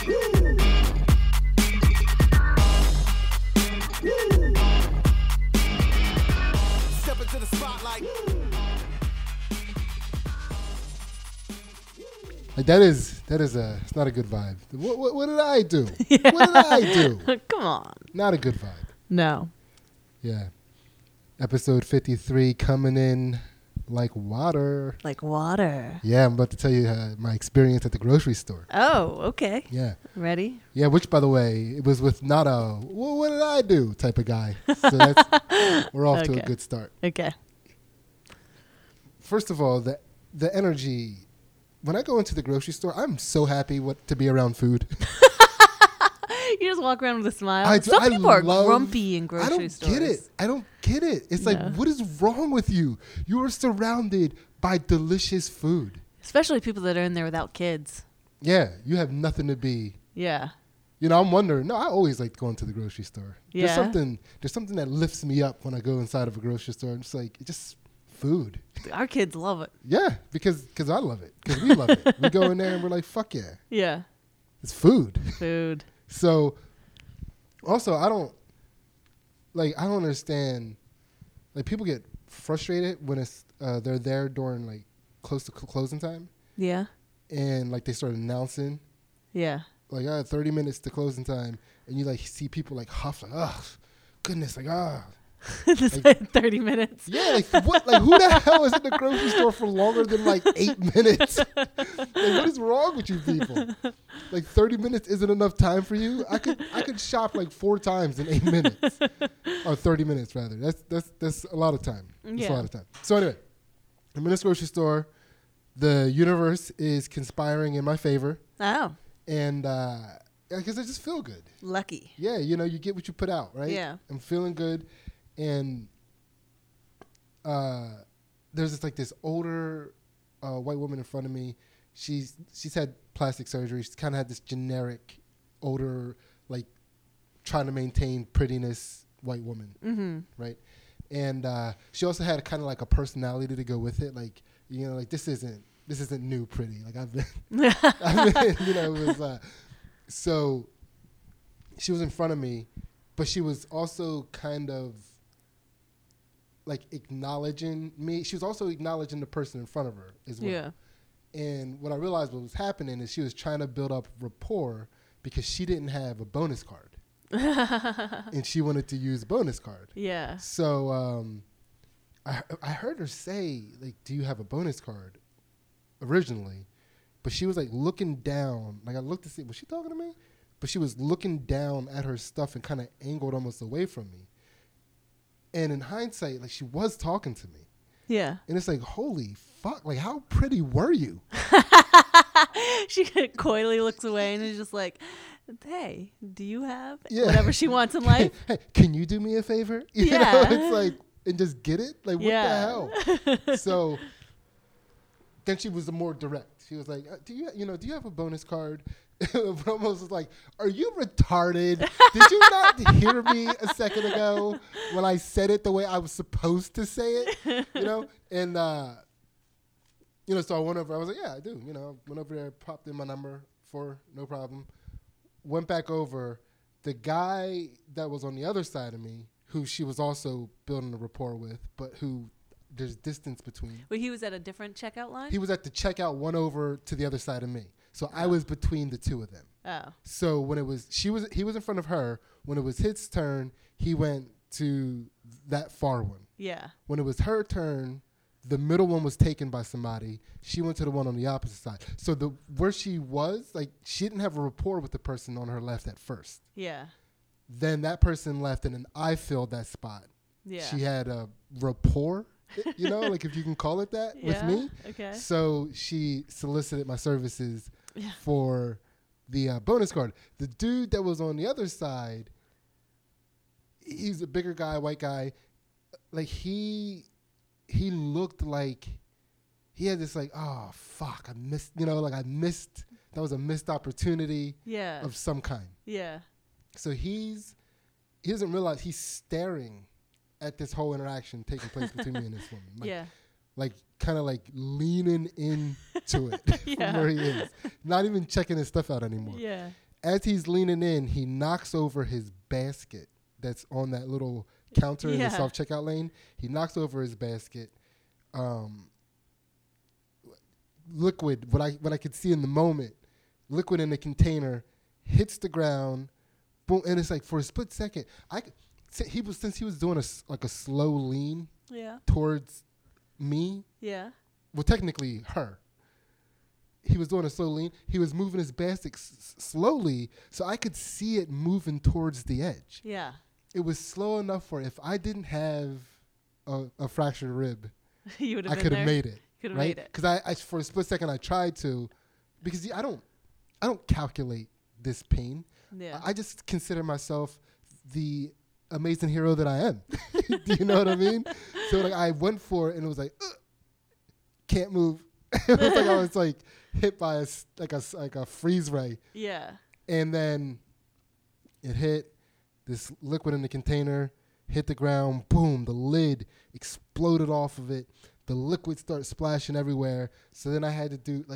Step into the spotlight. Like it's not a good vibe. What did I do? What did I do? Come on. Not a good vibe. No. Yeah. Episode 53 coming in like water. Like water. Yeah, I'm about to tell you my experience at the grocery store. Oh, okay. Yeah. Ready? Yeah, which, by the way, it was with not a, well, what did I do type of guy. So we're off to a Okay. good start. Okay. First of all, the energy. When I go into the grocery store, I'm so happy to be around food. You just walk around with a smile. I do. Some I people are love- grumpy in grocery stores. I don't get it. It's No. like, what is wrong with you? You are surrounded by delicious food. Especially people that are in there without kids. Yeah, you have nothing to be. Yeah. You know, I'm wondering. No, I always like going to the grocery store. Yeah. There's something that lifts me up when I go inside of a grocery store. It's like, it's just food. Our kids love it. Yeah, because I love it. Because we love it. We go in there and we're like, fuck yeah. Yeah. It's food. Food. So, also, I don't understand. Like, people get frustrated when it's they're there during like close to closing time, Yeah. and like they start announcing Yeah. like 30 minutes to closing time, and you like see people like huff like, oh goodness, like Just like 30 minutes. yeah, like what, like who the hell is in the grocery store for longer than like 8 minutes? Like, what is wrong with you people? Like 30 minutes isn't enough time for you? I could shop like 4 times in 8 minutes, or 30 minutes rather. That's a lot of time. That's a Yeah. lot of time. So anyway, I'm in this grocery store. The universe is conspiring in my favor, Oh. and because I just feel good. Lucky. Yeah, you know, you get what you put out, right? Yeah. I'm feeling good, and there's this older white woman in front of me. She's had plastic surgery. She's kind of had this generic, older, like trying to maintain prettiness white woman, right? And she also had kind of like a personality to go with it, like, you know, like this isn't new pretty. Like I've been, you know, it was. So she was in front of me, but she was also kind of like acknowledging me. She was also acknowledging the person in front of her as well. Yeah. And what I realized what was happening is she was trying to build up rapport because she didn't have a bonus card. And she wanted to use a bonus card. Yeah. So I heard her say, like, do you have a bonus card originally? But she was like looking down. Like I looked to see, was she talking to me? But she was looking down at her stuff and kind of angled almost away from me. And in hindsight, like she was talking to me. Yeah. And it's like, holy fuck, like how pretty were you? She coyly looks away and is just like, hey, do you have Yeah. whatever she wants in life? Hey, can you do me a favor? You Yeah. know, it's like, and just get it? Like, what Yeah. the hell? So then she was more direct. She was like, do you have a bonus card? But almost was like, are you retarded? Did you not hear me a second ago when I said it the way I was supposed to say it? You know? And, you know, so I went over. I was like, yeah, I do. You know, went over there, popped in my number no problem. Went back over. The guy that was on the other side of me, who she was also building a rapport with, but who there's distance between. Well, he was at a different checkout line? He was at the checkout, one over to the other side of me. So I was between the two of them. Oh. So when he was in front of her. When it was his turn, he went to that far one. Yeah. When it was her turn, the middle one was taken by somebody. She went to the one on the opposite side. So where she was, like, she didn't have a rapport with the person on her left at first. Yeah. Then that person left, and then I filled that spot. Yeah. She had a rapport, you know, like if you can call it that, with me. Okay. So she solicited my services for the bonus card. The dude that was on the other side, he's a bigger guy, white guy. Like he looked like he had this like, oh fuck, I missed, you know, like that was a missed opportunity Yeah. of some kind. Yeah. So he doesn't realize he's staring at this whole interaction taking place between me and this woman. Like, Yeah. like kind of like leaning into it Yeah. from where he is, not even checking his stuff out anymore. Yeah. as he's leaning in, he knocks over his basket that's on that little counter in the Yeah. self-checkout lane. He knocks over his basket. Liquid, what I could see in the moment, liquid in the container hits the ground, boom, and it's like for a split second, since he was doing a slow lean Yeah. towards me, Yeah. well, technically her. He was doing a slow lean. He was moving his basket slowly, so I could see it moving towards the edge. Yeah. It was slow enough for if I didn't have a fractured rib, You would have I been could there. have made it. Could have Right? made it. Because I for a split second I tried to, because I don't calculate this pain. Yeah. I just consider myself the amazing hero that I am. Do you know what I mean? So like I went for it and it was like, can't move. It was like I was like hit by a freeze ray, Yeah. and then it hit this liquid in the container, hit the ground, boom, the lid exploded off of it. The liquid started splashing everywhere. So then I had to do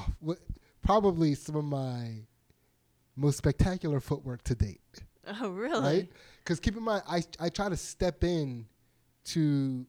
probably some of my most spectacular footwork to date. Oh, really? Right? Because keep in mind, I try to step in to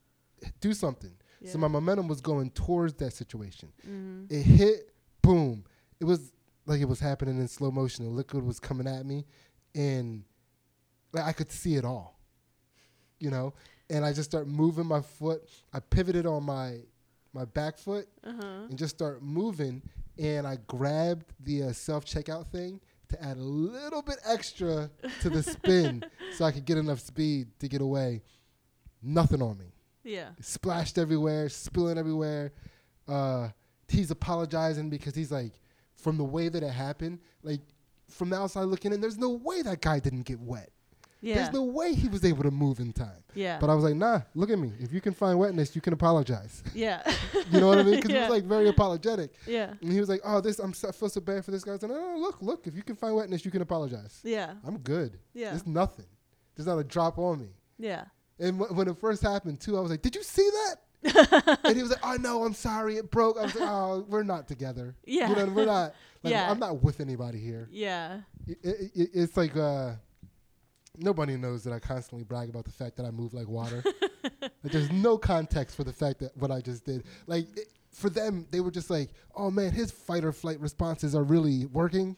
do something. Yeah. So my momentum was going towards that situation. Mm-hmm. It hit, boom. It was like it was happening in slow motion. The liquid was coming at me, and like I could see it all, you know? And I just start moving my foot. I pivoted on my back foot and just start moving, and I grabbed the self-checkout thing to add a little bit extra to the spin so I could get enough speed to get away. Nothing on me. Yeah. It splashed everywhere, spilling everywhere. He's apologizing because he's like, from the way that it happened, like from the outside looking in, there's no way that guy didn't get wet. Yeah. There's no way he was able to move in time. Yeah. But I was like, nah, look at me. If you can find wetness, you can apologize. Yeah. You know what I mean? Because he Yeah. was like very apologetic. Yeah. And he was like, oh, I feel so bad for this guy. I was like, no, look, if you can find wetness, you can apologize. Yeah. I'm good. Yeah. There's nothing. There's not a drop on me. Yeah. And when it first happened, too, I was like, did you see that? And he was like, oh, no, I'm sorry. It broke. I was like, oh, we're not together. Yeah. You know, we're not. Like, Yeah. I'm not with anybody here. Yeah. It's like nobody knows that I constantly brag about the fact that I move like water. Like, there's no context for the fact that what I just did. Like, for them, they were just like, oh, man, his fight or flight responses are really working.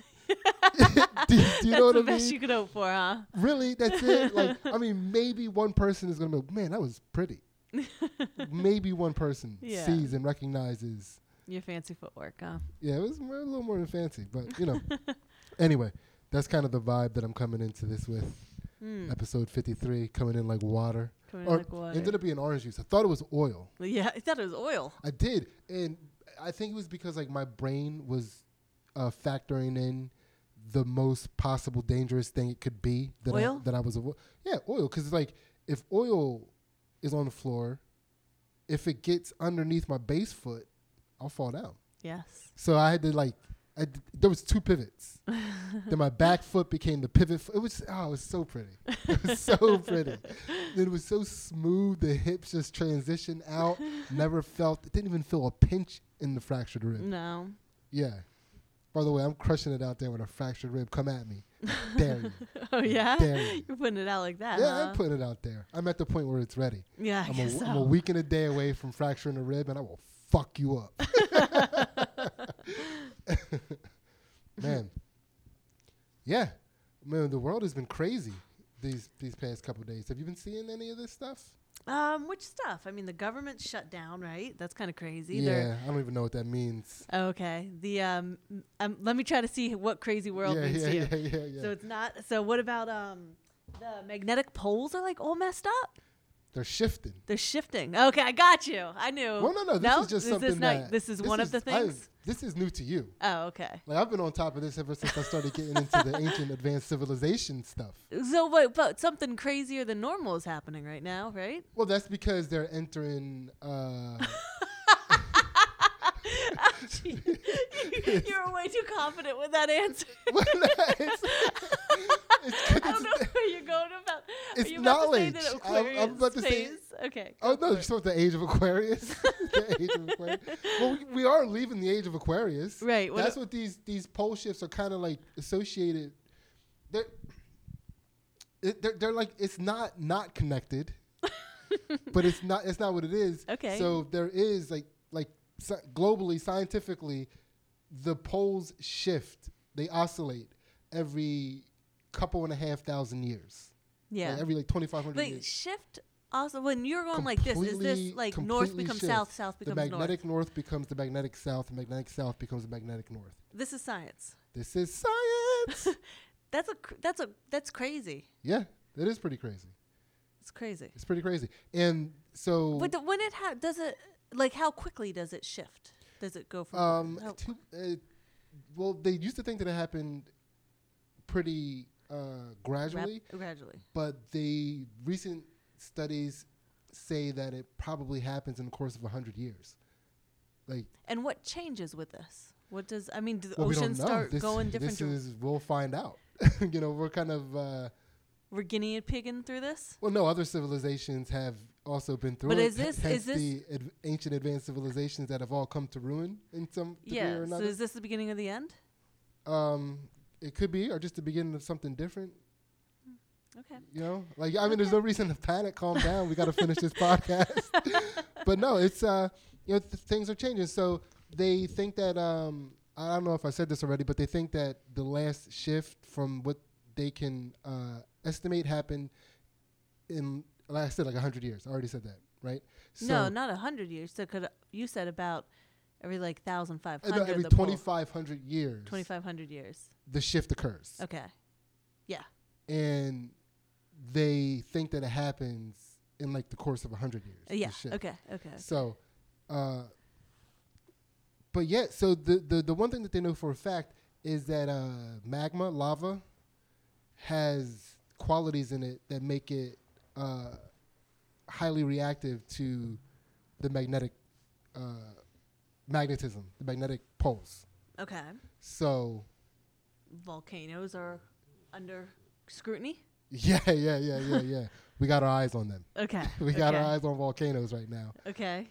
do you That's know what the I best mean? you could hope for, huh? Really? That's it? Like, I mean, maybe one person is going to be, man, that was pretty. Maybe one person Yeah. sees and recognizes. Your fancy footwork, huh? Yeah, it was a little more than fancy, but, you know. Anyway, that's kind of the vibe that I'm coming into this with. Episode 53, coming in like water. Coming in Or like water. ended up being orange juice. I thought it was oil. Yeah, I thought it was oil. I did. And I think it was because like my brain was factoring in the most possible dangerous thing it could be that Oil? I was oil, because like if oil is on the floor, if it gets underneath my base foot, I'll fall down. Yes. So I had to there was two pivots. Then my back foot became the pivot. It was so pretty. It was so pretty. And it was so smooth. The hips just transitioned out. Didn't even feel a pinch in the fractured rib. No. Yeah. By the way, I'm crushing it out there with a fractured rib. Come at me. Dare you. Oh, yeah? Dare you. You're putting it out like that, Yeah, huh? I'm putting it out there. I'm at the point where it's ready. Yeah, I guess I'm a so. week and a day away from fracturing a rib, and I will fuck you up. Man. Yeah. Man, the world has been crazy these past couple of days. Have you been seeing any of this stuff? Which stuff? I mean, the government's shut down, right? That's kind of crazy. Yeah, I don't even know what that means. Okay. The let me try to see what crazy world means to you. Yeah. So it's not. So what about the magnetic poles are like all messed up? They're shifting. They're shifting. Okay, I got you. I knew. Well, no. This is just something This is one of the things. This is new to you. Oh, okay. Like I've been on top of this ever since I started getting into the ancient advanced civilization stuff. So, but something crazier than normal is happening right now, right? Well, that's because they're entering. You're way too confident with that answer. I don't know where you're going about. It's Are you about knowledge. To say that I'm about to say Aquarius Okay. Oh go no, for you're it. supposed the age of Aquarius. The age of Aquarius. Well, we are leaving the age of Aquarius. Right. That's what these pole shifts are kind of like associated. They're they're like, it's not connected, but it's not what it is. Okay. So there is globally, scientifically, the poles shift. They oscillate every couple and a half thousand years. Yeah. Like every 2,500 Like years. shift. Also, when you're going like this, is this like north Completely becomes shift. south, south The becomes magnetic north? north becomes the magnetic south, the magnetic south becomes the magnetic north. This is science. This is science. That's crazy. Yeah, it is pretty crazy. It's crazy. It's pretty crazy. And so, But when it does it, like, how quickly does it shift? Does it go from well, they used to think that it happened pretty gradually, gradually? but the recent studies say that it probably happens in the course of 100 years. Like, And what changes with this? What does do the well, we don't oceans know. start going different? We'll find out. We're kind of We're guinea pigging through this. well, no, other civilizations have also been through But it. is this the ancient advanced civilizations that have all come to ruin in some degree or Yeah. So another? is this the beginning of the end? It could be, or just the beginning of something different. Okay. There's no reason to panic. Calm down. We got to finish this podcast. But no, it's things are changing. So they think that I don't know if I said this already, but they think that the last shift from what they can estimate happened in, like I said, like 100 years. I already said that, right? No, not 100 years. So you said about every like 1,500. No, every the pole. 2,500 years, 2,500 years. the shift occurs. Okay. Yeah. And they think that it happens in like the course of 100 years. Yeah. the shift. Okay. Okay. So, but yeah, so the one thing that they know for a fact is that magma, lava, has qualities in it that make it highly reactive to the magnetism, the magnetic pulse. Okay. So, Volcanoes are under scrutiny. yeah. We got our eyes on them. Okay. We got our eyes on volcanoes right now. Okay.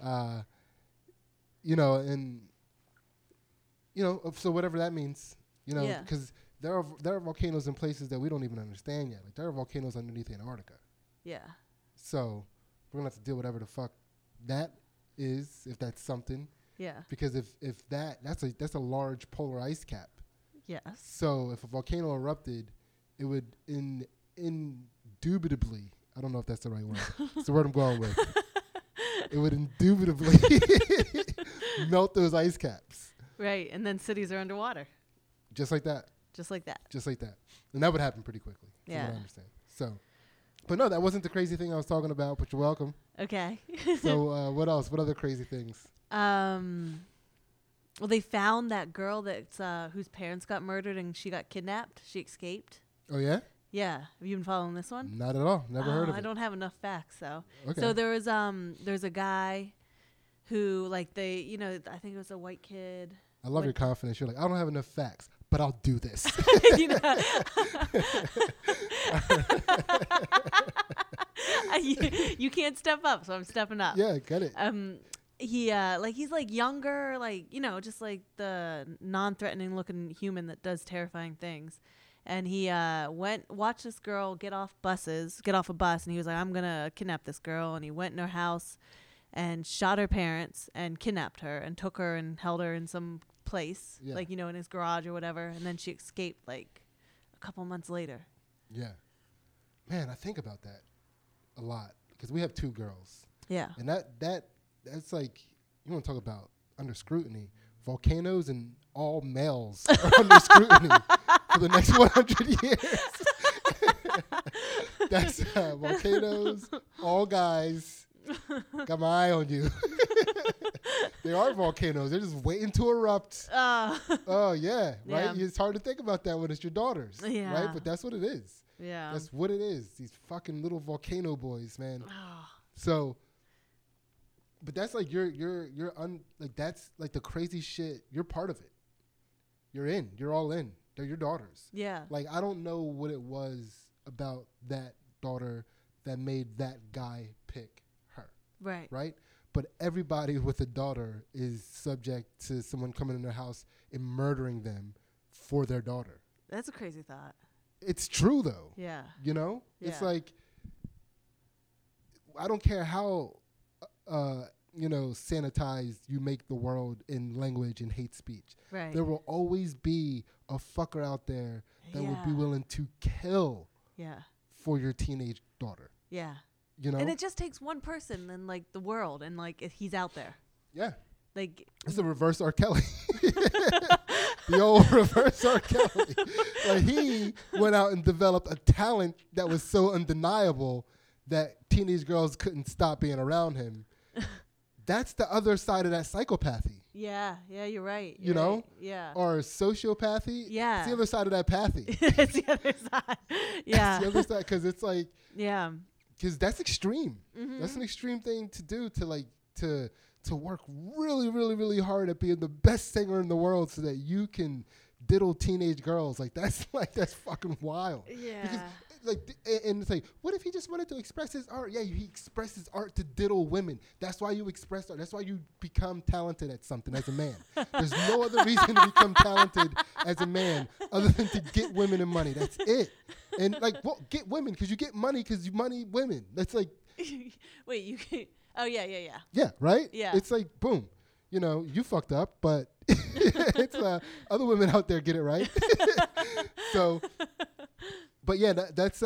So whatever that means, Yeah. because there are volcanoes in places that we don't even understand yet. Like there are volcanoes underneath Antarctica. Yeah. So we're gonna have to deal with whatever the fuck that is, if that's something. Yeah. Because if that's a large polar ice cap. Yes. So if a volcano erupted, it would indubitably, I don't know if that's the right word. It's the word I'm going with. It would indubitably melt those ice caps. Right. And then cities are underwater. Just like that. Just like that. Just like that. And that would happen pretty quickly. From what Yeah. I understand. So, but no, that wasn't the crazy thing I was talking about, but you're welcome. Okay. So what else? What other crazy things? Well, they found that girl that's whose parents got murdered and she got kidnapped. She escaped. Oh, yeah? Yeah. Have you been following this one? Not at all. Never heard of I it. don't have enough facts, though. Okay. So there's a guy who, like, I think it was a white kid. I love your confidence. You're like, I don't have enough facts, but I'll do this. You know? You can't step up, so I'm stepping up. Yeah, get it. He's like younger, just like the non-threatening looking human that does terrifying things. And he watched this girl get off a bus, and he was like, I'm gonna kidnap this girl. And he went in her house and shot her parents and kidnapped her and took her and held her in some place, in his garage or whatever. And then she escaped like a couple months later. Yeah. Man, I think about that a lot because we have 2 girls. Yeah. And that's like, you want to talk about under scrutiny. Volcanoes and all males are under scrutiny for the next 100 years. That's volcanoes, all guys. Got my eye on you. They are volcanoes. They're just waiting to erupt. Oh, yeah. Right? Yeah. It's hard to think about that when it's your daughters. Yeah. Right? But that's what it is. Yeah. That's what it is. These fucking little volcano boys, man. Oh. So, but that's like that's like the crazy shit. You're part of it. You're all in. They're your daughters. Yeah. Like, I don't know what it was about that daughter that made that guy pick her. Right. right? But everybody with a daughter is subject to someone coming in their house and murdering them for their daughter. That's a crazy thought. It's true though. Yeah. You know? It's Yeah. like, I don't care how sanitized you make the world in language and hate speech. Right. There will always be a fucker out there that would be Yeah. willing to kill Yeah. for your teenage daughter. Yeah. You know? And it just takes one person in like the world, and like he's out there. Yeah. Like It's the reverse R. Kelly. The old reverse R. Kelly. Like, he went out and developed a talent that was so undeniable that teenage girls couldn't stop being around him. That's the other side of that psychopathy. yeah, you're right. You know? right. Yeah. Or sociopathy. Yeah. It's the other side of that pathy. It's the other side. Yeah. It's the other side, because it's like, Yeah. because that's extreme. Mhm. That's an extreme thing to do, to like to work really, really, really hard at being the best singer in the world so that you can diddle teenage girls. Like, that's fucking wild. Yeah. Because and it's like, what if he just wanted to express his art? Yeah, he expresses art to diddle women. That's why you express art. That's why you become talented at something as a man. There's no other reason to become talented as a man other than to get women and money. That's it. And like, well, get women because you get money because you money women. That's like, Wait, you can. Oh yeah. yeah, right? Yeah. It's like, boom. You know, you fucked up, but it's other women out there get it right. So, but yeah, that's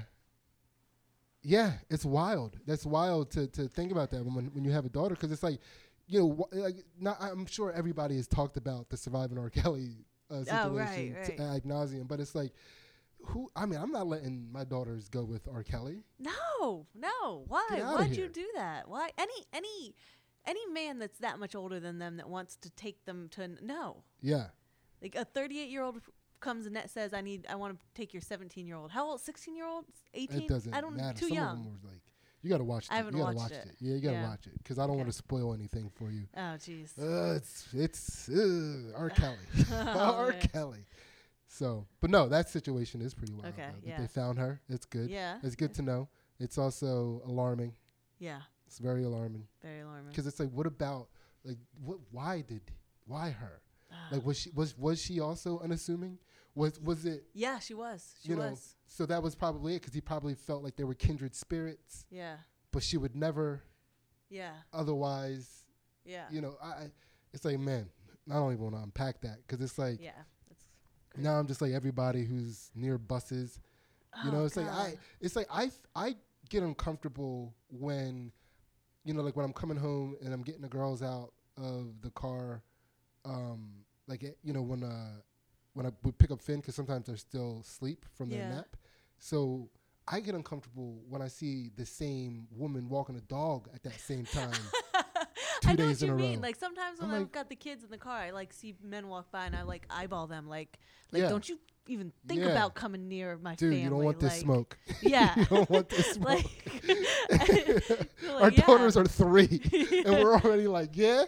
yeah, it's wild. That's wild to think about that when you have a daughter, because it's like, you know, I'm sure everybody has talked about the Surviving R. Kelly situation right. ad nauseum, but it's like, I'm not letting my daughters go with R. Kelly. No. Why? Get outta Why'd here. you do that? Why? Any man that's that much older than them that wants to take them to no. Yeah. Like a 38-year-old comes and says, I want to take your 17-year-old. How old? 16-year-old? 18? It doesn't I don't matter. Too Some young. of them were like, you got to watch it. I haven't you gotta watched watch it. it. Yeah, you got to Yeah. watch it because I don't want to spoil anything for you. Oh, jeez. It's R. Kelly. R. man. Kelly. So, but no, that situation is pretty wild. Okay, though, that yeah. they found her. It's good. Yeah. It's good to know. It's also alarming. Yeah. It's very alarming Very alarming. because it's like, what about like why her? Like, was she also unassuming? Was it? Yeah, she was. She you know, was. so that was probably it, because he probably felt like they were kindred spirits, Yeah. but she would never Yeah. otherwise. Yeah. You know, it's like, man, I don't even want to unpack that, because it's like, Yeah. That's now I'm just like everybody who's near buses. You know, it's like I get uncomfortable when, you know, like when I'm coming home and I'm getting the girls out of the car, you know, when I would pick up Finn, because sometimes they're still asleep from their Yeah. nap. So I get uncomfortable when I see the same woman walking a dog at that same time. I know days what you in a mean. row. Like sometimes when I'm I've like- got the kids in the car, I like see men walk by and I like eyeball them. Like Yeah. don't you even think Yeah. about coming near my Dude, family? you don't want this like, smoke. Yeah. You don't want this smoke. Like, you're Our like, yeah. daughters are 3, and we're already like, yeah,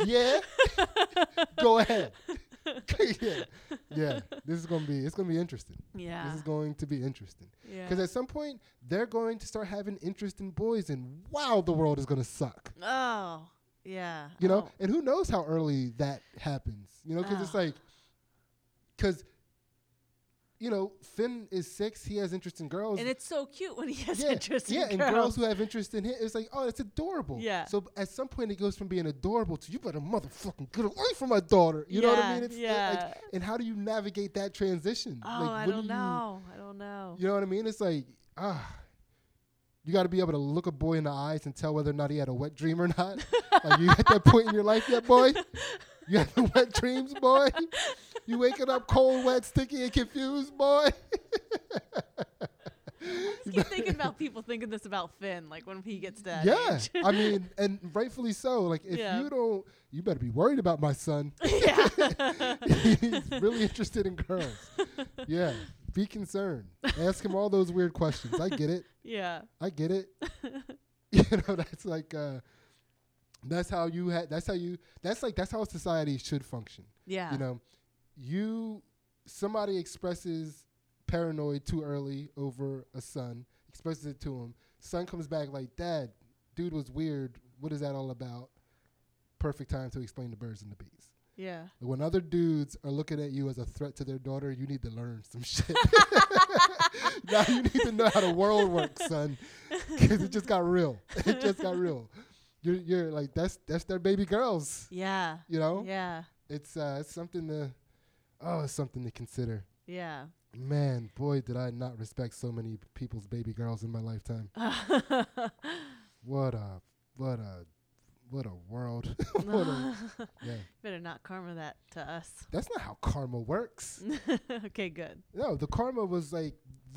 go ahead. yeah. It's gonna be interesting. Yeah. This is going to be interesting. Yeah. Because at some point they're going to start having interest in boys, and wow, the world is gonna suck. Oh. Yeah. You know, Oh. and who knows how early that happens? You know, because it's Oh. like, because, you know, Finn is 6, he has interest in girls. And it's so cute when he has yeah, interest in yeah, and girls who have interest in him, it's like, oh, it's adorable. Yeah. So at some point, it goes from being adorable to, you better motherfucking get away from my daughter. You know what I mean? It's yeah. and how do you navigate that transition? Oh, like, I what don't do you- know. I don't know. You know what I mean? It's like, you got to be able to look a boy in the eyes and tell whether or not he had a wet dream or not. Like, you at that point in your life yet, boy? You have the wet dreams, boy? You waking up cold, wet, sticky, and confused, boy? I just keep thinking about people thinking this about Finn, like when he gets to that Yeah. age. I mean, and rightfully so. Like, if Yeah. you better be worried about my son. Yeah. He's really interested in girls. Yeah. Be concerned. Ask him all those weird questions. I get it. Yeah. I get it. You know, that's like, that's how a society should function. Yeah. You know, somebody expresses paranoid too early over a son, expresses it to him. Son comes back like, Dad, dude was weird. What is that all about? Perfect time to explain the birds and the bees. Yeah. When other dudes are looking at you as a threat to their daughter, you need to learn some shit. Now you need to know how the world works, son, because it just got real. It just got real. You're like that's their baby girls. Yeah. You know. Yeah. It's something to it's something to consider. Yeah. Man, boy, did I not respect so many people's baby girls in my lifetime. What a world. Yeah. Better not karma that to us. That's not how karma works. Okay, good. No, the karma was like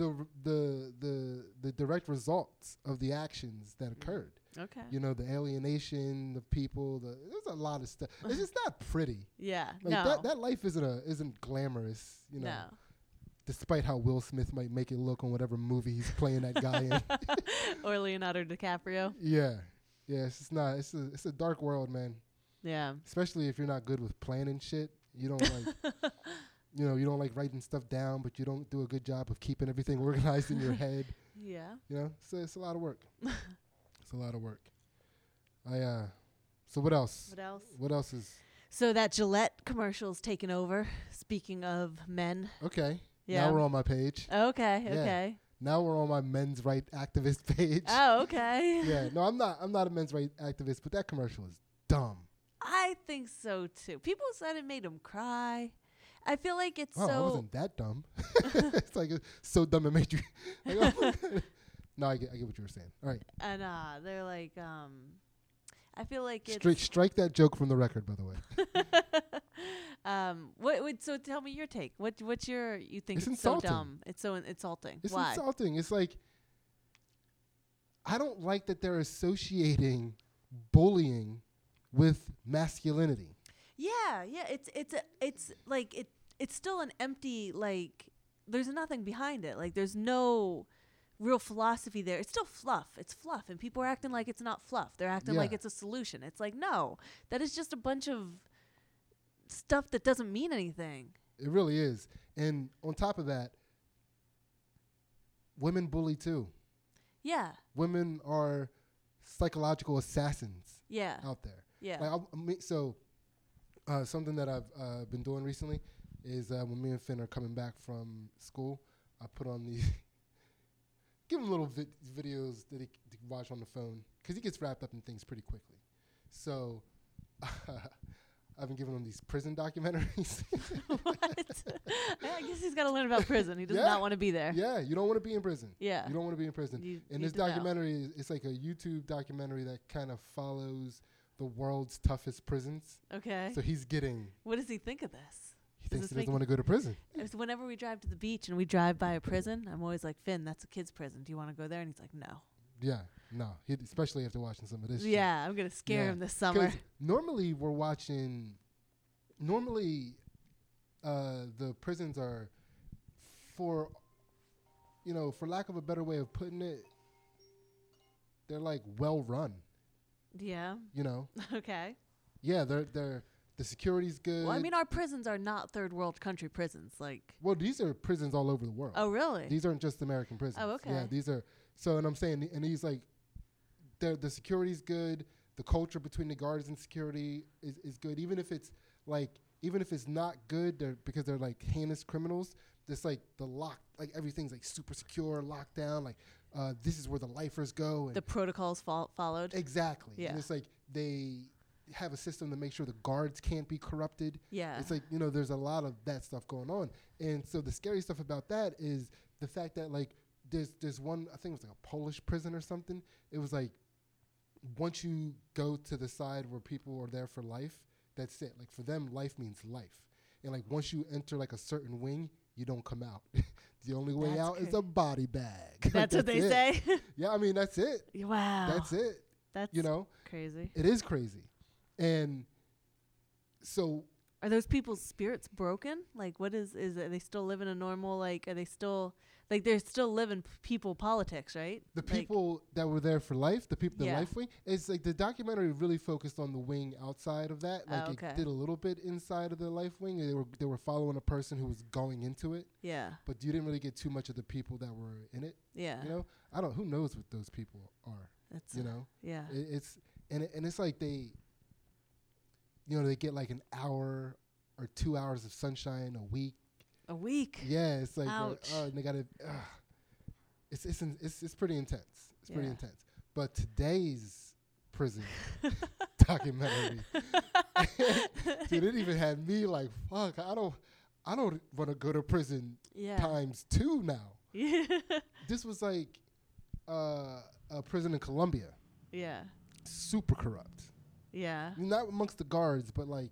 the direct results of the actions that occurred. Okay. You know, the alienation of people. There's a lot of stuff. It's just not pretty. Yeah. Like no. that life isn't glamorous. You know. No. Despite how Will Smith might make it look on whatever movie he's playing that guy in. Or Leonardo DiCaprio. Yeah. Yeah, it's just not. It's a dark world, man. Yeah. Especially if you're not good with planning shit. You don't like, you don't like writing stuff down, but you don't do a good job of keeping everything organized in your head. Yeah. You know, so it's a lot of work. It's a lot of work. So what else? What else? What else is? So that Gillette commercial's taken over. Speaking of men. Okay. Yeah. Now we're on my page. Okay. Yeah. Okay. Now we're on my men's right activist page. Oh, okay. Yeah. No, I'm not a men's right activist, but that commercial is dumb. I think so too. People said it made them cry. I feel like it's Oh, so. I wasn't that dumb. It's like so dumb it made you. Like, oh. No, I get what you were saying. All right. And they're like, I feel like it's. Strike that joke from the record, by the way. So tell me your take. What's your? You think It's it's so insulting. dumb? It's so insulting. It's Why? insulting. It's like I don't like that they're associating bullying with masculinity. Yeah. It's like it's still an empty, like there's nothing behind it. Like there's no real philosophy there. It's still fluff. It's fluff, and people are acting like it's not fluff. They're acting like Yeah. it's a solution. It's like, no, that is just a bunch of stuff that doesn't mean anything. It really is. And on top of that, women bully too. Yeah. Women are psychological assassins Yeah. out there. Yeah. Like, something that I've been doing recently is when me and Finn are coming back from school, I put on these, give him little videos that he can watch on the phone because he gets wrapped up in things pretty quickly. So I've been giving him these prison documentaries. What? I guess he's got to learn about prison. He does Yeah. not want to be there. Yeah, you don't want to be in prison. Yeah. You don't want to be in prison. You And need this to know. documentary, it's like a YouTube documentary that kind of follows the world's toughest prisons. Okay. So he's getting, What does he think of this? he Does thinks this he make doesn't want to go to prison. It's whenever we drive to the beach and we drive by a prison, I'm always like, Finn, that's a kid's prison. Do you want to go there? And he's like, no. Yeah, no, especially after watching some of this shit. Yeah, I'm going to scare Yeah. him this summer. 'Cause normally the prisons are for lack of a better way of putting it, they're like well run, Yeah. you know. Okay. Yeah, they're the security's good. Well, I mean, our prisons are not third world country prisons. Like, Well, these are prisons all over the world. oh, really? These aren't just American prisons. Oh, okay. Yeah, these are. So, and I'm saying, and he's like, the security's good. The culture between the guards and security is good. Even if it's not good, because they're like heinous criminals. It's like everything's like super secure, locked down. Like, this is where the lifers go. And the protocols followed. exactly. Yeah. And it's like they have a system to make sure the guards can't be corrupted. Yeah. It's like, there's a lot of that stuff going on. And so the scary stuff about that is the fact that like there's one, I think it was like a Polish prison or something. It was like once you go to the side where people are there for life, that's it. Like for them, life means life. And like once you enter like a certain wing, you don't come out. The only way That's out is crazy. a body bag. That's what they it. say. Yeah, I mean that's it. Wow. That's it. That's crazy. It is crazy. And so Are those people's spirits broken? Like, what are they still living a normal, like, are they still, like, they're still living people politics, right? the Like, people that were there for life, the Yeah. life wing, it's like the documentary really focused on the wing outside of that. Like okay. it did a little bit inside of the life wing. And they were following a person who was going into it, Yeah. but you didn't really get too much of the people that were in it. Yeah. Who knows what those people are. That's You know, yeah. it's and it's like they, they get like an hour or 2 hours of sunshine a week. A week. Yeah, it's like Ouch. and they gotta. It's pretty intense. It's pretty Yeah. intense. But today's prison documentary, dude, it even had me like, fuck, I don't want to go to prison Yeah. times 2 now. Yeah. This was like a prison in Colombia, Yeah. super corrupt. Yeah. Not amongst the guards, but like,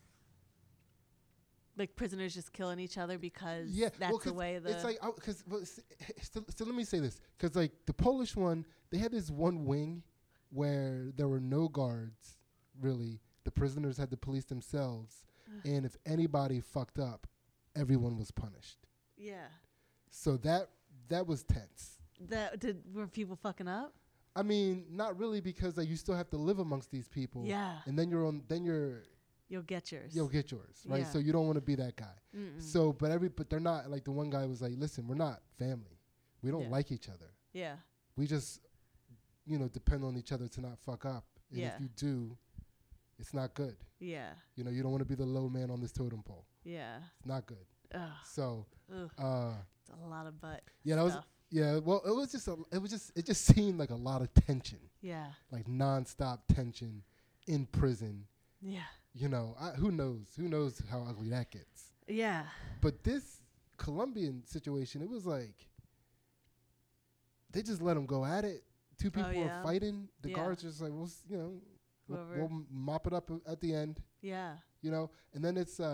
Like prisoners just killing each other because yeah, that's the way the. it's like because so let me say this, because like the Polish one, they had this one wing where there were no guards really. The prisoners had to police themselves, and if anybody fucked up, everyone was punished. Yeah. So that was tense. Were people fucking up? I mean, not really, because like you still have to live amongst these people. Yeah. And then You'll get yours. you'll get yours, right? Yeah. So you don't want to be that guy. Mm-mm. So, but they're not, like the one guy was like, listen, we're not family. We don't Yeah. like each other. Yeah. We just, depend on each other to not fuck up. And Yeah. if you do, it's not good. Yeah. You don't want to be the low man on this totem pole. Yeah. It's not good. Ugh. So, Ugh. uh, It's a lot of butt. yeah, that was, stuff. yeah, well, it just seemed like a lot of tension, Yeah. like nonstop tension in prison. Yeah. Who knows how ugly that gets. Yeah. But this Colombian situation, it was like they just let them go at it. 2 people yeah. are fighting. The Yeah. guards are just like, Whoever. we'll mop it up at the end, Yeah. And then it's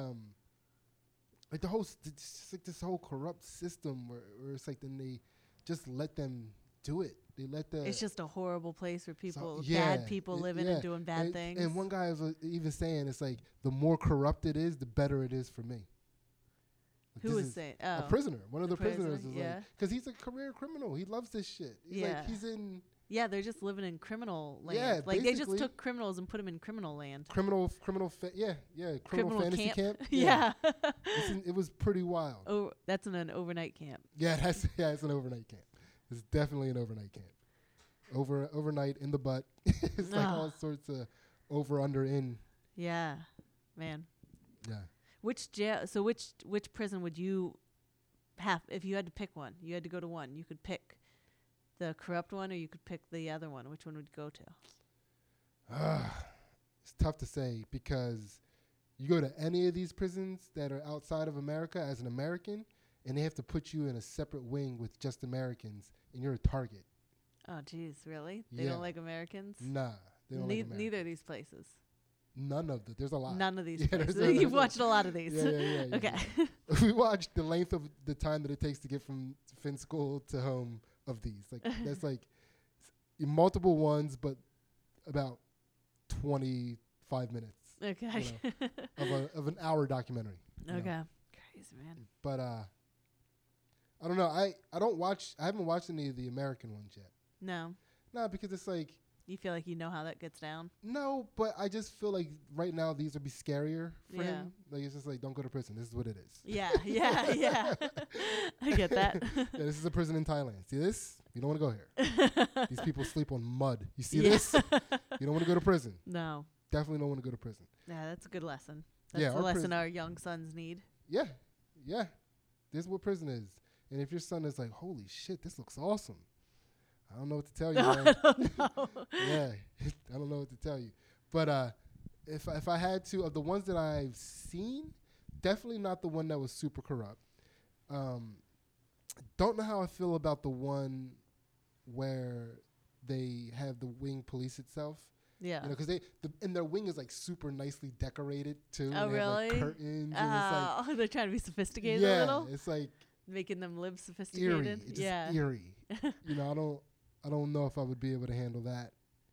like it's just like this whole corrupt system where it's like then they just let them do it. They let the It's just a horrible place where people, yeah, bad people living and doing bad things. And one guy was even saying it's like the more corrupt it is, the better it is for me. Like Who this was is saying? a Oh. prisoner? One of the prisoner, prisoners was yeah. like, because he's a career criminal. He loves this shit. He's Yeah. like, he's in Yeah, they're just living in criminal land. Yeah, like they just basically. took criminals and put them in criminal land. criminal fantasy camp. Yeah. It was pretty wild. Oh, that's in an overnight camp. Yeah, it's an overnight camp. It's definitely an overnight camp. Overnight in the butt. It's like all sorts of over, under, in. Yeah, man. Yeah. Which jail? So which prison would you have if you had to pick one? You had to go to one. You could pick the corrupt one, or you could pick the other one. Which one would you go to? It's tough to say, because you go to any of these prisons that are outside of America as an American, and they have to put you in a separate wing with just Americans, and you're a target. Oh, geez, really? They Yeah. don't like Americans? Nah, they don't like Americans. Neither of these places. None of them. There's a lot. None of these Yeah, places. there's You've a- watched a lot of these. Yeah. Okay. We watched the length of the time that it takes to get from fin school to home of these. Like that's like multiple ones, but about 25 minutes Okay. of an hour documentary. Okay. Crazy, man. But I don't know. I haven't watched any of the American ones yet. No. No, because it's like You feel like you know how that gets down? no, but I just feel like right now these would be scarier for Yeah. him. Like it's just like, don't go to prison. This is what it is. Yeah. I get that. Yeah, this is a prison in Thailand. See this? You don't want to go here. These people sleep on mud. You see Yeah. this? You don't want to go to prison. No. Definitely don't want to go to prison. Yeah, that's a good lesson. That's Yeah, a our lesson prison- our young sons need. Yeah. This is what prison is. And if your son is like, holy shit, this looks awesome. I don't know what to tell you, man. Yeah, I don't know what to tell you. But if I had to, of the ones that I've seen, definitely not the one that was super corrupt. Don't know how I feel about the one where they have the wing police itself. Yeah. Because and their wing is like super nicely decorated too. Oh, and they have, like, really? curtains. And it's like, They're trying to be sophisticated yeah, a little, it's like making them live eerie. sophisticated. It's Yeah. just eerie. I don't know if I would be able to handle that.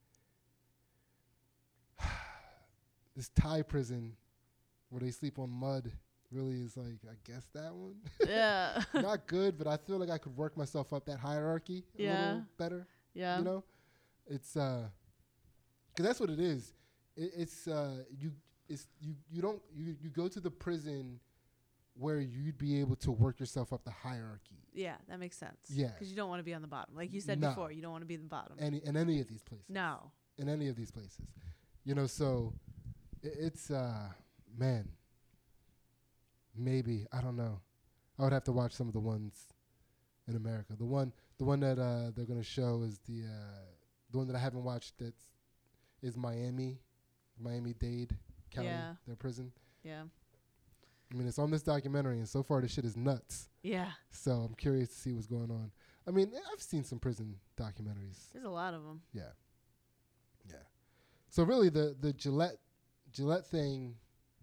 This Thai prison where they sleep on mud really is like, I guess that one. Yeah. Not good, but I feel like I could work myself up that hierarchy a little better. Yeah. It's because that's what it is. You go to the prison where you'd be able to work yourself up the hierarchy. Yeah, that makes sense. Yeah. Because you don't want to be on the bottom. Like you said No. before, you don't want to be the bottom. In any of these places. No. In any of these places. You know, so it's, man, maybe, I don't know. I would have to watch some of the ones in America. The one that they're going to show is the one that I haven't watched is Miami-Dade County, Yeah. their prison. Yeah. I mean, it's on this documentary, and so far this shit is nuts. Yeah. So I'm curious to see what's going on. I mean, I've seen some prison documentaries. There's a lot of them. Yeah. Yeah. So really, the Gillette thing,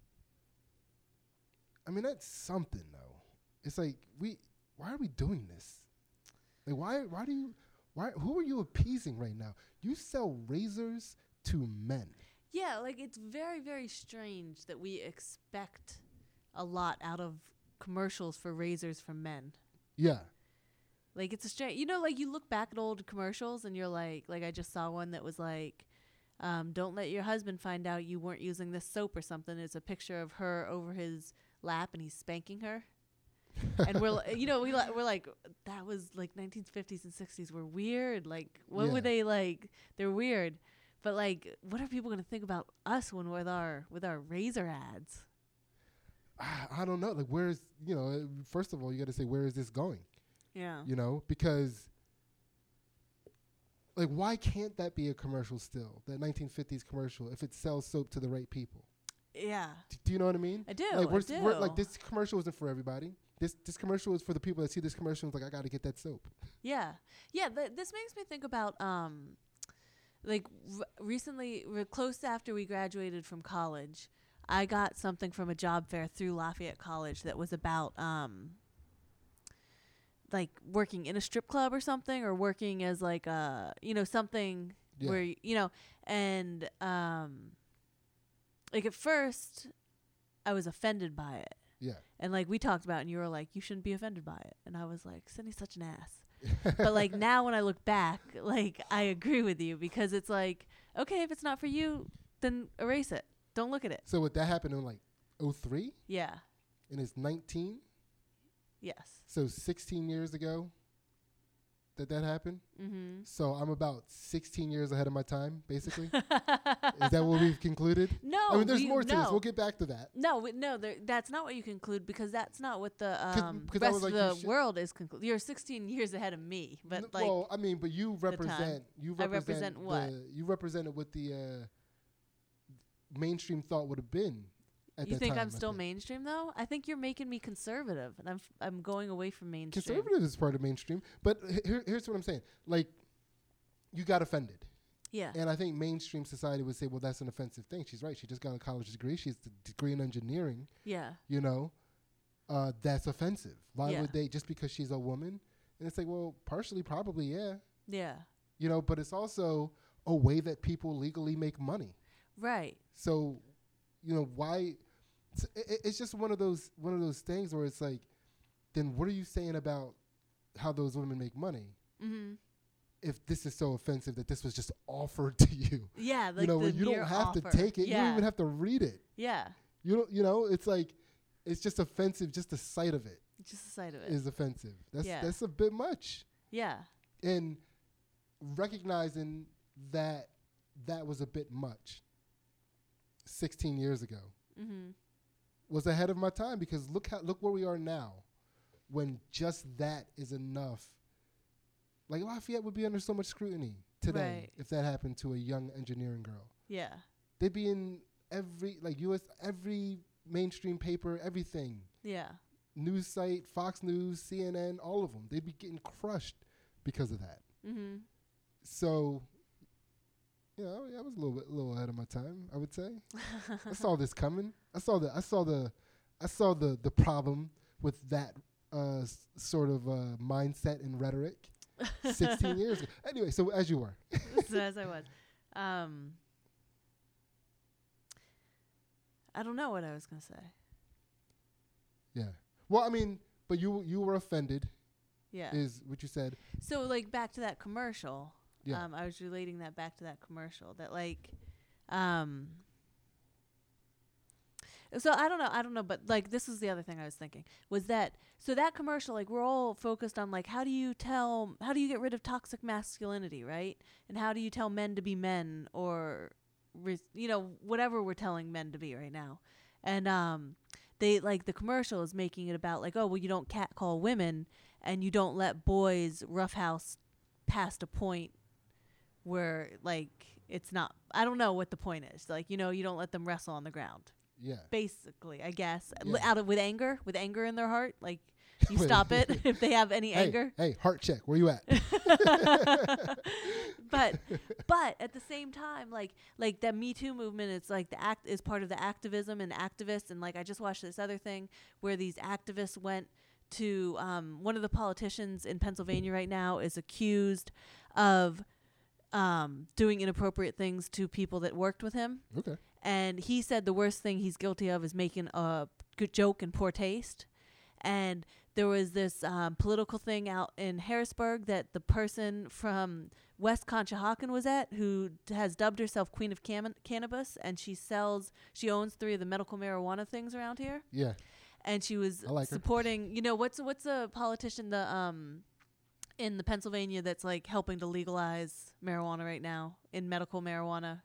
I mean, that's something, though. It's like, why are we doing this? Like, who are you appeasing right now? You sell razors to men. Yeah, like it's very, very strange that we expect a lot out of commercials for razors for men. Yeah. Like it's a strange, you know, like you look back at old commercials and you're like I just saw one that was like, don't let your husband find out you weren't using this soap or something. It's a picture of her over his lap and he's spanking her. And we're like, that was like 1950s and 60s were weird. Like, what were they like? They're weird. But like, what are people going to think about us when with our razor ads? I don't know. Like, first of all, you got to say, where is this going? Yeah. You know, because like, why can't that be a commercial still? That 1950s commercial, if it sells soap to the right people. Yeah. Do you know what I mean? I do. We're like, this commercial isn't for everybody. This commercial is for the people that see this commercial and is like, I got to get that soap. Yeah. Yeah. This makes me think about, recently, close after we graduated from college, I got something from a job fair through Lafayette College that was about, like working in a strip club or something, or working as like something where, and, like at first I was offended by it. Yeah. And like we talked about it and you were like, you shouldn't be offended by it. And I was like, Sydney's such an ass. But like now when I look back, like I agree with you because it's like, okay, if it's not for you, then erase it. Don't look at it. So would that happen in like 2003? Yeah. And it's 19? Yes. So 16 years ago that happened? Mm-hmm. So I'm about 16 years ahead of my time, basically? Is that what we've concluded? No. I mean, there's more to this. We'll get back to that. No, that's not what you conclude because that's not what the Cause rest of the world is concluded. You're 16 years ahead of me, but like. Well, I mean, but you represent. I represent what? You represented what the mainstream thought would have been. You think I'm still mainstream though? I think you're making me conservative, and I'm going away from mainstream. Conservative is part of mainstream, but here's what I'm saying. Like, you got offended. Yeah. And I think mainstream society would say, well, that's an offensive thing. She's right. She just got a college degree. She has a degree in engineering. Yeah. You know, that's offensive. Why would they, just because she's a woman? And it's like, well, partially, probably, yeah. Yeah. You know, but it's also a way that people legally make money. Right. So, you know, why? It's just one of those things where it's like, then what are you saying about how those women make money? Mm-hmm. If this is so offensive that this was just offered to you. Yeah, like you know, the you don't have offer. to take it. Yeah. You don't even have to read it. Yeah. You know, it's like, it's just offensive. Just the sight of it. Just the sight of it is offensive. That's a bit much. Yeah. And recognizing that was a bit much 16 years ago was ahead of my time, because look where we are now, when just that is enough. Like, Lafayette would be under so much scrutiny today if that happened to a young engineering girl. Yeah. They'd be in every mainstream paper, everything. Yeah. News site, Fox News, CNN, all of them. They'd be getting crushed because of that. Mm-hmm. So, you know, I was a little ahead of my time, I would say. I saw this coming. I saw the problem with that sort of mindset and rhetoric 16 years ago. Anyway, so as you were. So as I was. I don't know what I was going to say. Yeah. Well, I mean, but you were offended. Yeah. Is what you said. So, like, back to that commercial. Yeah. I was relating that back to that commercial. That, like, So I don't know, but like this is the other thing I was thinking was that so that commercial, like we're all focused on like how do you get rid of toxic masculinity, right? And how do you tell men to be men or whatever we're telling men to be right now. And they like the commercial is making it about like, oh well, you don't catcall women and you don't let boys roughhouse past a point where like it's not, I don't know what the point is, like you don't let them wrestle on the ground. Yeah. Basically, I guess, Yeah. with anger in their heart, like you stop it if they have any anger. Hey, heart check. Where you at? but at the same time, like that Me Too movement, it's like the act is part of the activism and activists, and like I just watched this other thing where these activists went to one of the politicians in Pennsylvania right now is accused of doing inappropriate things to people that worked with him. Okay. And he said the worst thing he's guilty of is making a good joke in poor taste. And there was this political thing out in Harrisburg that the person from West Conshohocken was at, who has dubbed herself Queen of Cannabis, and she owns 3 of the medical marijuana things around here. Yeah. And she was I like supporting, what's a politician in the Pennsylvania that's like helping to legalize marijuana right now in medical marijuana,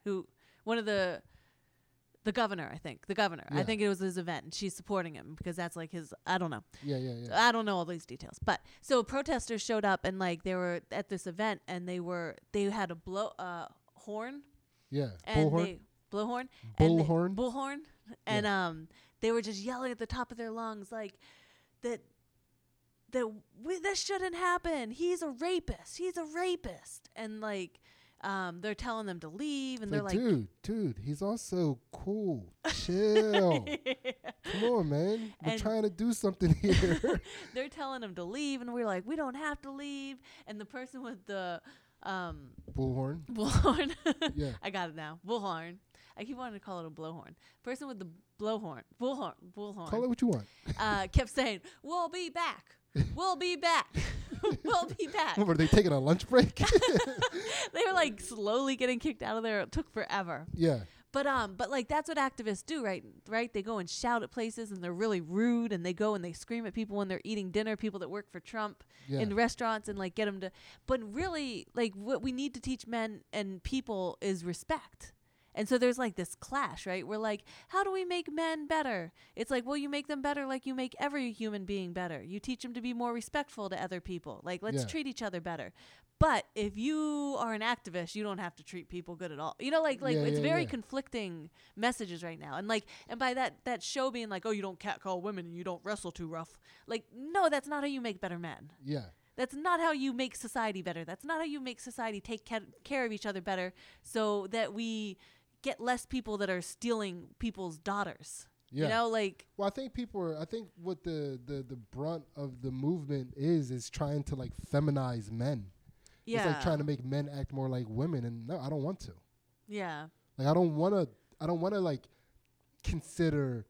the governor, I think. Yeah. I think it was his event, and she's supporting him because that's like his, I don't know. Yeah. I don't know all these details. But so protesters showed up and like they were at this event and they had a horn. Yeah. And Bullhorn. Bullhorn. And they were just yelling at the top of their lungs like that this shouldn't happen. He's a rapist. And like they're telling them to leave, and they're like, dude, he's also cool. Chill. Come on, man. We're trying to do something here. They're telling him to leave, and we're like, we don't have to leave. And the person with the bullhorn. Yeah. I got it now. Bullhorn. I keep wanting to call it a blowhorn. Person with the bullhorn. Call it what you want. Kept saying, "We'll be back. We'll be back. We'll be back." Were they taking a lunch break? They were like slowly getting kicked out of there. It took forever. Yeah. But like that's what activists do, right? They go and shout at places, and they're really rude, and they go and they scream at people when they're eating dinner, people that work for Trump in restaurants, and like get them to. But really, like what we need to teach men and people is respect. And so there's like this clash, right? We're like, how do we make men better? It's like, well, you make them better like you make every human being better. You teach them to be more respectful to other people. Like, let's treat each other better. But if you are an activist, you don't have to treat people good at all. It's very conflicting messages right now. And by that show being like, oh, you don't catcall women and you don't wrestle too rough. Like, no, that's not how you make better men. Yeah. That's not how you make society better. That's not how you make society take care of each other better so that we get less people that are stealing people's daughters. Yeah. Well, I think what the brunt of the movement is trying to like feminize men. Yeah. It's like trying to make men act more like women, and no, I don't want to. Yeah. Like I don't want to like consider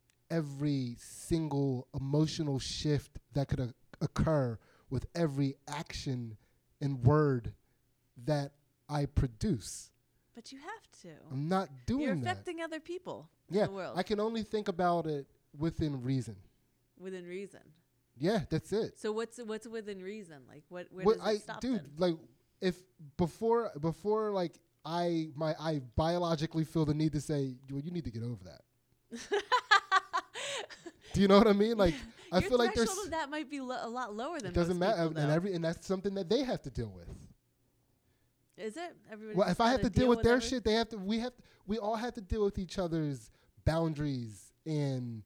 every single emotional shift that could occur with every action and word that I produce. But you have to. I'm not doing that. You're affecting other people in the world. I can only think about it within reason. Within reason. Yeah, that's it. So what's within reason? Like where does it stop? Dude, then? like if before like I biologically feel the need to say, well, you need to get over that. Do you know what I mean? Like I feel like there's of that might be a lot lower than it doesn't most matter, people, and that's something that they have to deal with. Is it? Everybody Well, if I have to deal with their everything? shit, we all have to deal with each other's boundaries and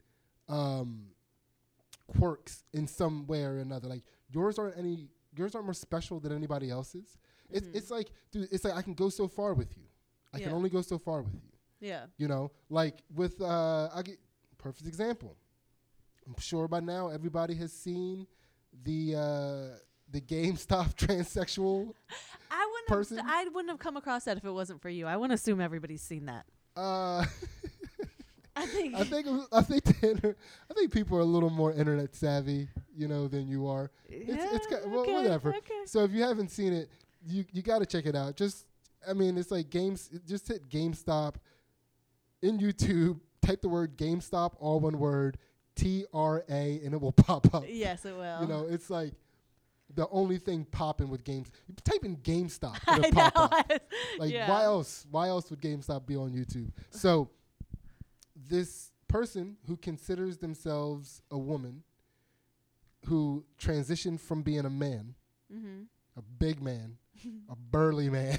quirks in some way or another. Like yours aren't more special than anybody else's. It's like, dude, it's like I can go so far with you. I can only go so far with you. Yeah. You know, like with I get perfect example. I'm sure by now everybody has seen the GameStop transsexual person. I wouldn't have come across that if it wasn't for you. I wouldn't assume everybody's seen that. I think people are a little more internet savvy, than you are. Whatever. Okay. So if you haven't seen it, you got to check it out. It's like just hit GameStop in YouTube, type the word GameStop, all one word, TRA, and it will pop up. Yes, it will. You know, it's like the only thing popping with games. You type in GameStop, I it'll pop know. up. Like, why else? Why else would GameStop be on YouTube? So this person who considers themselves a woman who transitioned from being a man, a big man, a burly man.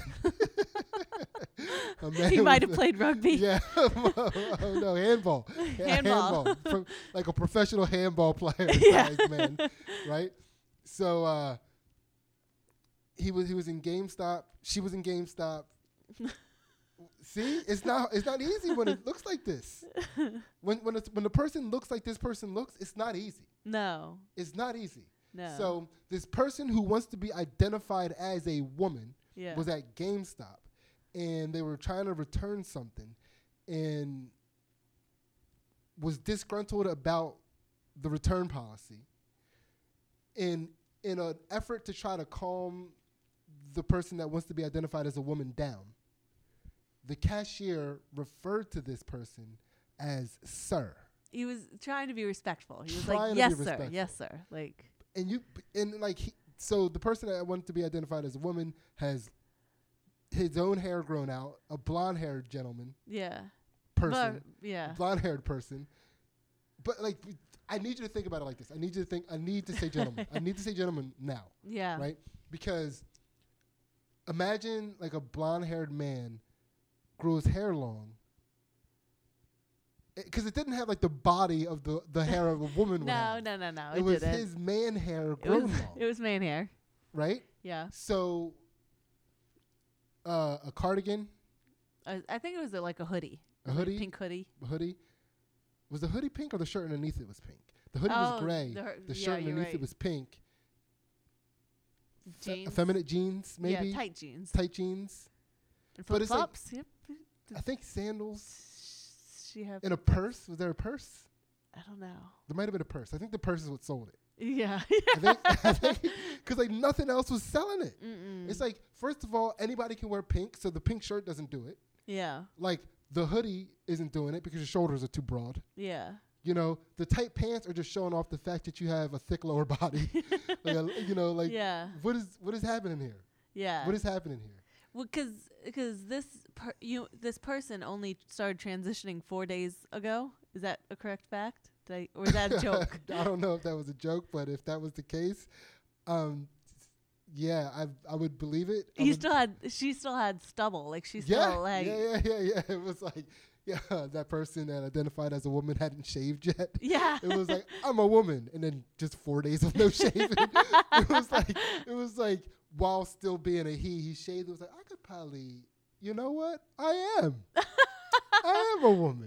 He might have played rugby. Yeah. Oh, no, handball. Handball. From, like a professional handball player size man, right? So he was in GameStop. She was in GameStop. See, it's not easy when it looks like this. When the person looks like this person looks, it's not easy. No. It's not easy. No. So this person who wants to be identified as a woman was at GameStop, and they were trying to return something, and was disgruntled about the return policy. In an effort to try to calm the person that wants to be identified as a woman down, the cashier referred to this person as sir. He was trying to be respectful. He was Trying like, to yes, be sir. respectful. Yes, sir. Like, so the person that wanted to be identified as a woman has his own hair grown out, a blonde-haired gentleman. Yeah. Person. But, yeah. Blonde-haired person. But like, I need you to think about it like this. I need to say gentleman. I need to say gentleman now. Yeah. Right? Because imagine like a blonde-haired man grew his hair long. Because it didn't have like the body of the hair of a woman. No. It was didn't. his man hair grown long. It was man hair. Right? Yeah. So a cardigan. I think it was like a hoodie. A hoodie? Pink hoodie. A hoodie. Was the hoodie pink or the shirt underneath it was pink? The hoodie was gray. The shirt underneath it was pink. Jeans. Effeminate jeans, maybe? Yeah, tight jeans. Tight jeans. And But it's flip-flops. Yep. I think She have. in a purse. Was there a purse? I don't know. There might have been a purse. I think the purse is what sold it. Yeah. I think because like nothing else was selling it. Mm-mm. It's like, first of all, anybody can wear pink, so the pink shirt doesn't do it. Yeah. Like the hoodie isn't doing it because your shoulders are too broad. Yeah. You know, the tight pants are just showing off the fact that you have a thick lower body. Yeah. What is happening here? Yeah. What is happening here? Well, because this person only started transitioning 4 days ago. Is that a correct fact? Or is that a joke? I don't know if that was a joke, but if that was the case, yeah, I would believe it. She still had stubble. Like she Yeah. still like. Yeah. It was like, that person that identified as a woman hadn't shaved yet. Yeah. It was like, I'm a woman, and then just 4 days of no shaving. It was like while still being a he shaved. It was like, I could probably, you know what? I am. I am a woman.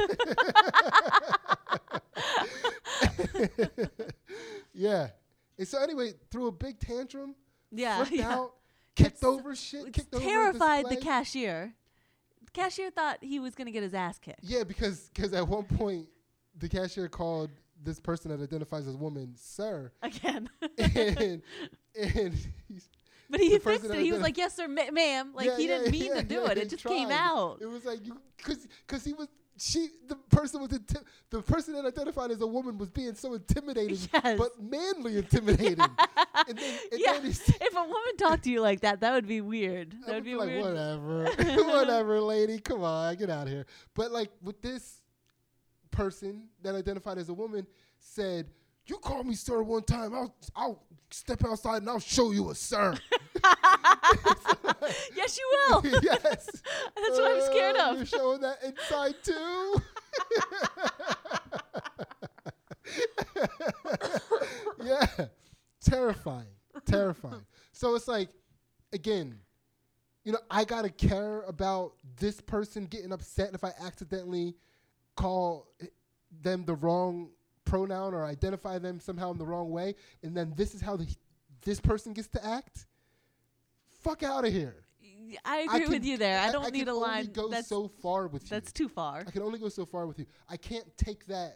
Yeah. And so anyway, threw a big tantrum. Flipped out, kicked over shit, kicked over terrified the display. cashier. The cashier thought he was going to get his ass kicked. Yeah, because at one point the cashier called this person that identifies as woman sir Again. and but he fixed it. He was like, "Yes, sir, ma'am." Like he didn't mean to do it. It just came out. It was like because he was. The person that identified as a woman was being so intimidating, Yes. but manly intimidating. and then if a woman talked to you like that, that would be weird. That would be like, weird. whatever, lady, come on, get out of here. But like with this person that identified as a woman said, "You call me sir one time, I'll step outside and I'll show you a sir." Yes, you will. Yes. That's what I'm scared of. You're showing that inside too. Yeah. Terrifying. So it's like, again, I got to care about this person getting upset if I accidentally call them the wrong pronoun or identify them somehow in the wrong way. And then this is how this person gets to act. Fuck out of here. I agree with you there. I don't need a line. That's so far with you. That's too far. I can only go so far with you. I can't take that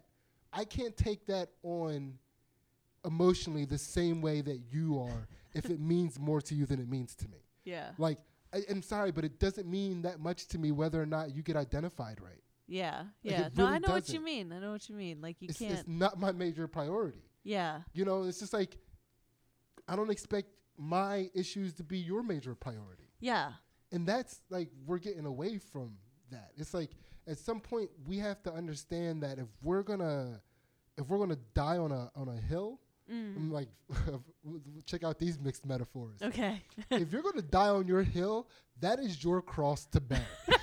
on emotionally the same way that you are if it means more to you than it means to me. Yeah. Like, I'm sorry, but it doesn't mean that much to me whether or not you get identified right. Yeah. Like, Yeah. it No, I really know what you doesn't. mean. I know what you mean. Like you It's can't. not my major priority. Yeah. You know, it's just like I don't expect my issues to be your major priority. Yeah. And that's like we're getting away from that. It's like at some point we have to understand that if we're gonna die on a hill, I'm like check out these mixed metaphors. Okay. If you're gonna die on your hill, that is your cross to bear.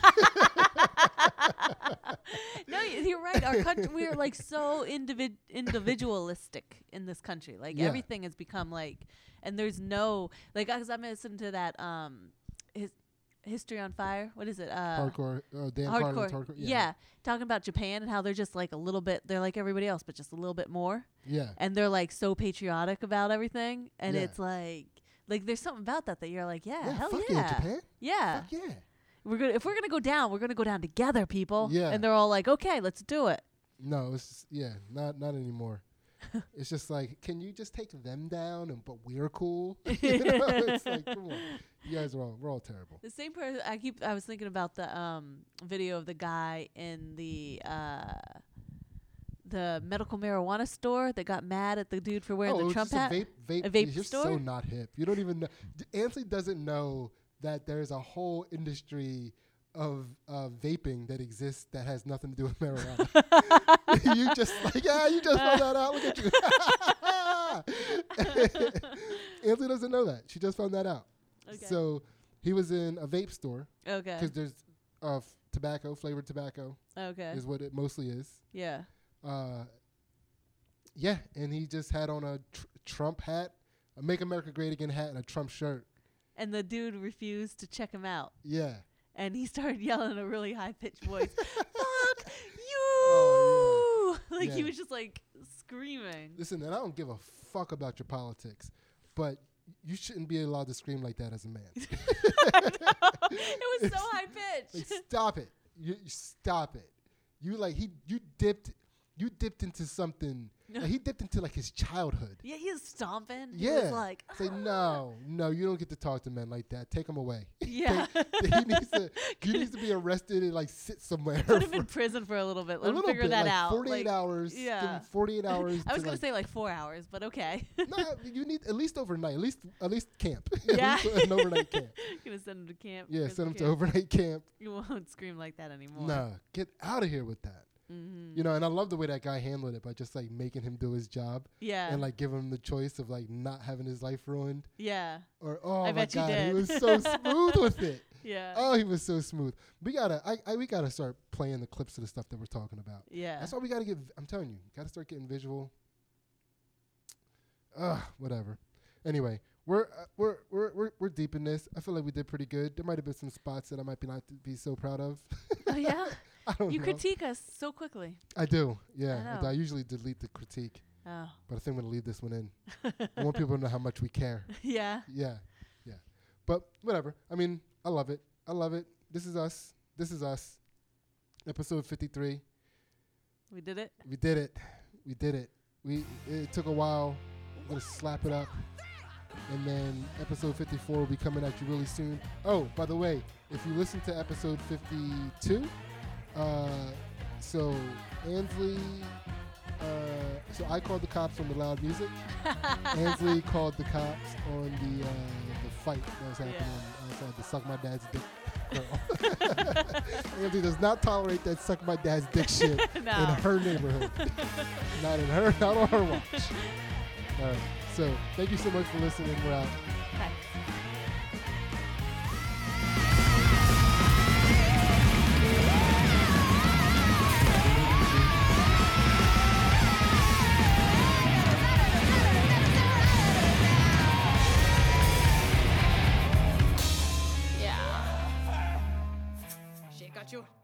No, you're right. Our country, we are like so individualistic in this country. Like Yeah. everything has become like, and there's no like. Cause I'm listening to that History on Fire. What is it? Hardcore. Dan Hardcore. Carlin's hardcore. Yeah, talking about Japan and how they're just like a little bit. They're like everybody else, but just a little bit more. Yeah. And they're like so patriotic about everything, and Yeah. it's like there's something about that you're like, yeah, hell fuck yeah, Japan. yeah. Fuck yeah. If we're gonna go down, we're gonna go down together, people. Yeah. And they're all like, okay, let's do it. No, it's just, not anymore. It's just like, can you just take them down but we're cool? You know, it's like, come on, you guys we're all terrible. The same person. I was thinking about the video of the guy in the medical marijuana store that got mad at the dude for wearing it the was Trump just hat. A vape. A vape You're store? so not hip. You don't even know. Ansley doesn't know that there's a whole industry of vaping that exists that has nothing to do with marijuana. You just like, you just found that out. Look at you. Ansley doesn't know that. She just found that out. Okay. So he was in a vape store Okay. because there's tobacco, flavored tobacco Okay. is what it mostly is. Yeah. Yeah, and he just had on a Trump hat, a Make America Great Again hat, and a Trump shirt. And the dude refused to check him out. Yeah. And he started yelling in a really high-pitched voice, fuck you! Oh, Like he Yeah. was just like screaming. Listen, and I don't give a fuck about your politics, but you shouldn't be allowed to scream like that as a man. It was so high-pitched. Like, stop it. You stop it. You dipped into something. Like, he dipped into like his childhood. Yeah, he was stomping. He Yeah. was like, Say no, you don't get to talk to men like that. Take him away. yeah. He needs to be arrested and like sit somewhere. Put him in prison for a little bit. a Let him little figure bit, that like out. 48 Like, hours. Give yeah. him 48 hours. I was to gonna say like 4 hours, but okay. No, you need at least overnight. At least camp. Yeah. At least an overnight camp. Gonna send him to camp. Yeah, prison send him to camp. overnight camp. You won't scream like that anymore. Nah, get out of here with that. Mm-hmm. You know, and I love the way that guy handled it by just like making him do his job Yeah. and like giving him the choice of like not having his life ruined Yeah. or oh I my bet you god, he did. was so smooth with it. Yeah. Oh, he was so smooth. We gotta start playing the clips of the stuff that we're talking about. Yeah. That's why we gotta get. I'm telling you, gotta start getting visual. Whatever. Anyway, we're deep in this. I feel like we did pretty good. There might have been some spots that I might not be so proud of. Oh yeah. I don't You know. critique us so quickly. I do. Yeah. I know. I usually delete the critique, Oh. but I think I'm gonna leave this one in. I want people to know how much we care. Yeah. Yeah. But whatever. I mean, I love it. This is us. Episode 53. We did it. We did it. It took a while. I'm gonna slap it up. And then episode 54 will be coming at you really soon. Oh, by the way, if you listen to episode 52, so Ansley, so I called the cops on the loud music. Ansley called the cops on the fight that was happening outside the Suck My Dad's Dick girl. Ansley does not tolerate that Suck My Dad's Dick shit No. in her neighborhood. Not on her watch. All right. So thank you so much for listening. We're out. Thanks. Yeah. She got you.